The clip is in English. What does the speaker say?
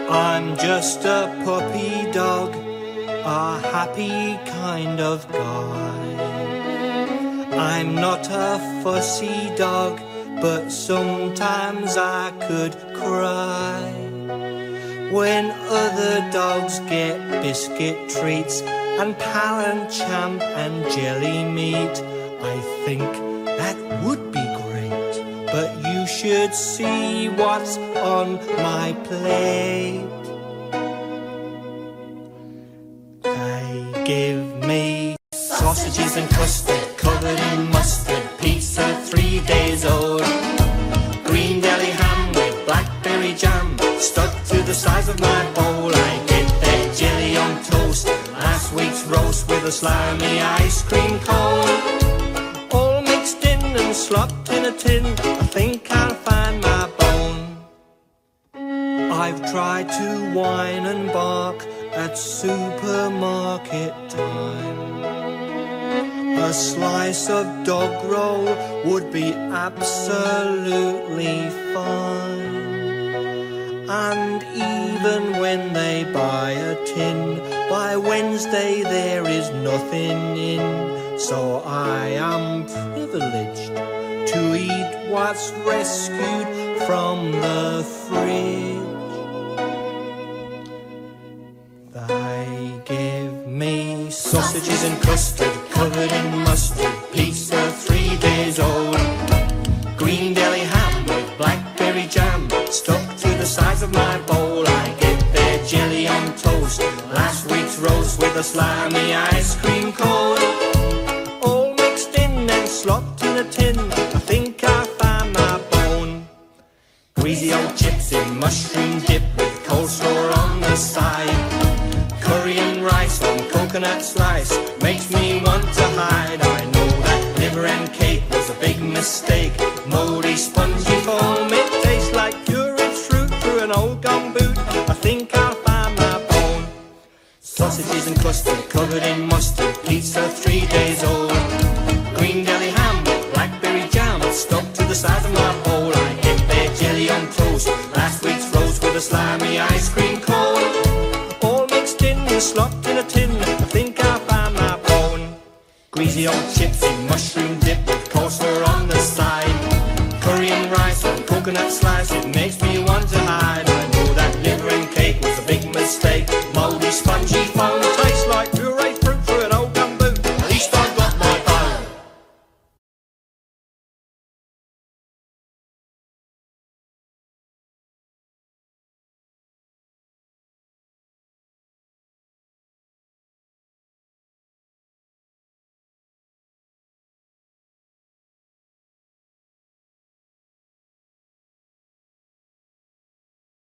I'm just a puppy dog, a happy kind of guy. I'm not a fussy dog, but sometimes I could cry when other dogs get biscuit treats and pal and champ and jelly meat. I think that would be great, but you should see what's on my plate. They give me sausages and custard covered in mustard, pizza 3 days old, green deli ham with blackberry jam stuck to the sides of my bowl. I get their jelly on toast, last week's roast with a slimy ice cream cone, all mixed in and slopped in a tin. I think I'll find my bone. I've tried to whine and bark at supermarket time. A slice of dog roll would be absolutely fine. And even when they buy a tin, by Wednesday there is nothing in. So I am privileged to eat what's rescued from the fridge. They give me sausages and custard covered in mustard, pizza 3 days old, green deli ham with blackberry jam stuck to the sides of my bowl. I get their jelly on toast, last week's roast with a slimy ice cream cone, all mixed in and slopped in a tin. I think I found my bone. Greasy old chips in mushroom dip with coleslaw on the side, curry and rice on coconut slice makes me want to hide. I know that liver and cake was a big mistake. Moldy, spongy foam, it tastes like pureed fruit through an old gum boot. I think I'll find my bone. Sausages and custard covered in mustard, pizza 3 days old, green deli ham with blackberry jam stuck to the sides of my bowl. I get their jelly on toast, last week's roast with a slimy ice cream cone, slopped in a tin. I think I found my bone. Greasy old chips in mushroom dip with coleslaw on the side, curry and rice on coconut slice, it makes me want to hide. I know that liver and cake was a big mistake. Moldy, spongy foam tastes like